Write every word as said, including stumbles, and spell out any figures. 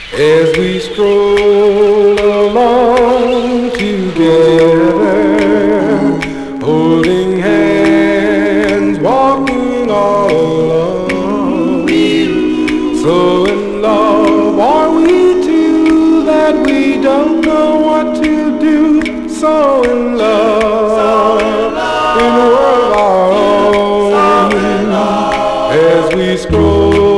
as we stroll along together, holding hands, walking all along. So in love are we two that we don't know what to do. So in love, in a world of our own, as we stroll